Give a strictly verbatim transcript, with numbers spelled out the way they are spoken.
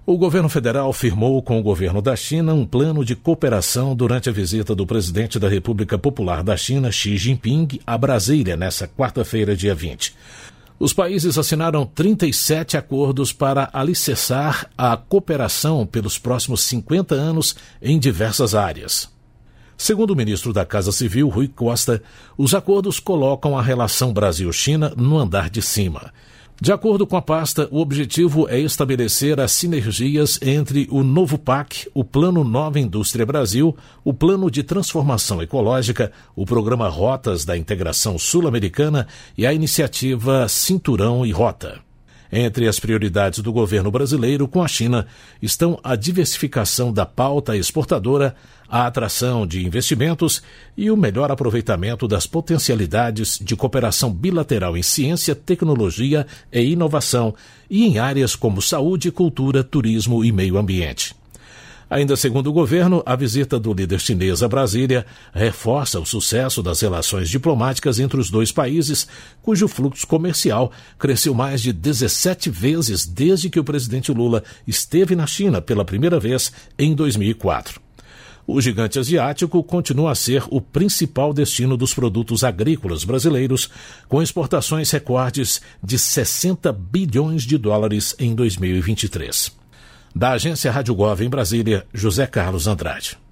O governo federal firmou com o governo da China um plano de cooperação durante a visita do presidente da República Popular da China, Xi Jinping, a Brasília, nesta quarta-feira, dia vinte. Os países assinaram trinta e sete acordos para alicerçar a cooperação pelos próximos cinquenta anos em diversas áreas. Segundo o ministro da Casa Civil, Rui Costa, os acordos colocam a relação Brasil-China no andar de cima. De acordo com a pasta, o objetivo é estabelecer as sinergias entre o novo P A C, o Plano Nova Indústria Brasil, o Plano de Transformação Ecológica, o Programa Rotas da Integração Sul-Americana e a iniciativa Cinturão e Rota. Entre as prioridades do governo brasileiro com a China estão a diversificação da pauta exportadora, a atração de investimentos e o melhor aproveitamento das potencialidades de cooperação bilateral em ciência, tecnologia e inovação e em áreas como saúde, cultura, turismo e meio ambiente. Ainda segundo o governo, a visita do líder chinês a Brasília reforça o sucesso das relações diplomáticas entre os dois países, cujo fluxo comercial cresceu mais de dezessete vezes desde que o presidente Lula esteve na China pela primeira vez em dois mil e quatro. O gigante asiático continua a ser o principal destino dos produtos agrícolas brasileiros, com exportações recordes de sessenta bilhões de dólares em dois mil e vinte e três. Da agência Rádio Gov em Brasília, José Carlos Andrade.